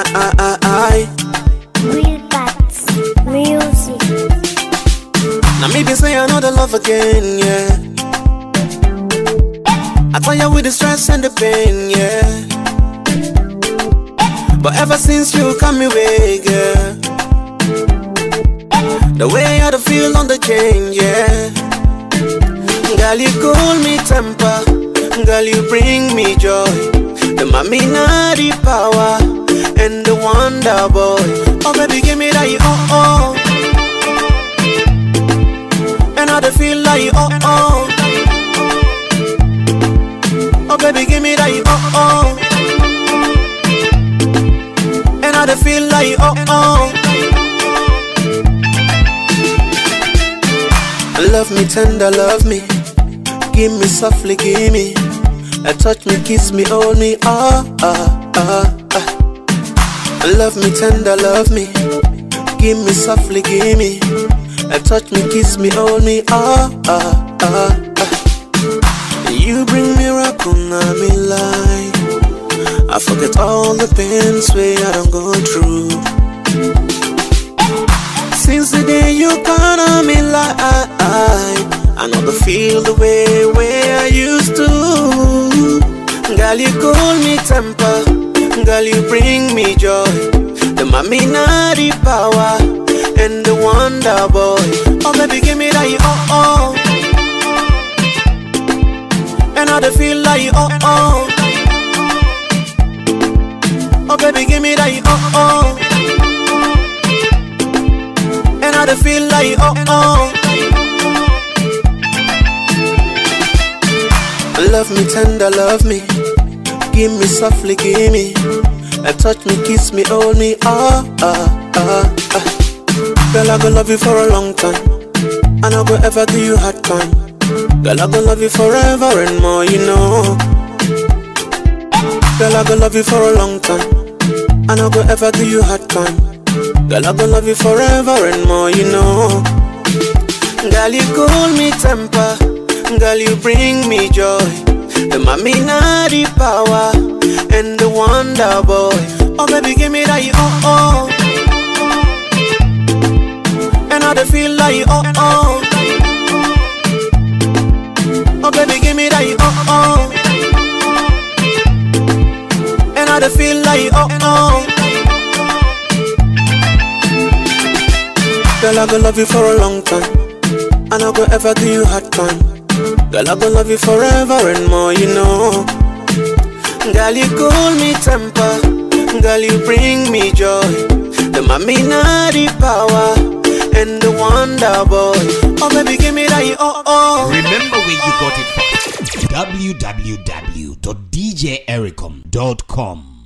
Real Bats Music. Now me be say another love again, yeah. I tire with the stress and the pain, yeah. But ever since you come my way, girl, the way I feel on the change, yeah. Girl, you cool me temper. Girl, you bring me joy. The mommy not the power and the wonder boy. Oh baby, give me that oh. And I feel like oh. Oh baby, give me that oh. And I feel like oh. Love me tender, love me. Give me softly, give me. Touch me, kiss me, hold me, Love me tender, love me. Give me softly, give me. Touch me, kiss me, hold me, You bring miracle in my life. I forget all the pains where I don't go through. Since the day you come on me life, I never feel the way where I used to. Girl, you cool me temper. Girl, you bring me joy. The mommy not the power and the wonder boy. Oh baby, give me that oh. And I feel like oh. Oh baby, give me that oh. And I feel like oh. Love me tender, love me. Give me softly, give me. Touch me, kiss me, hold me, Girl, I go love you for a long time. I no go ever do you hard time. Girl, I go love you forever and more, you know. Girl, I go love you for a long time. I no go ever do you hard time. Girl, I go love you forever and more, you know. Girl, you cool me temper. Girl, you bring me joy. The mommy not the power and the wonder boy. Oh baby, give me that oh. And I feel like oh. Oh baby, give me that oh. And I feel like oh. Girl, I go love you for a long time. I no go ever do you hard time. Girl, I go love you forever and more, you know. Girl, you cool me temper. Girl, you bring me joy. The mommy not the power and the wonder boy. Oh baby, give me that oh. Remember where you got it from. www.djericom.com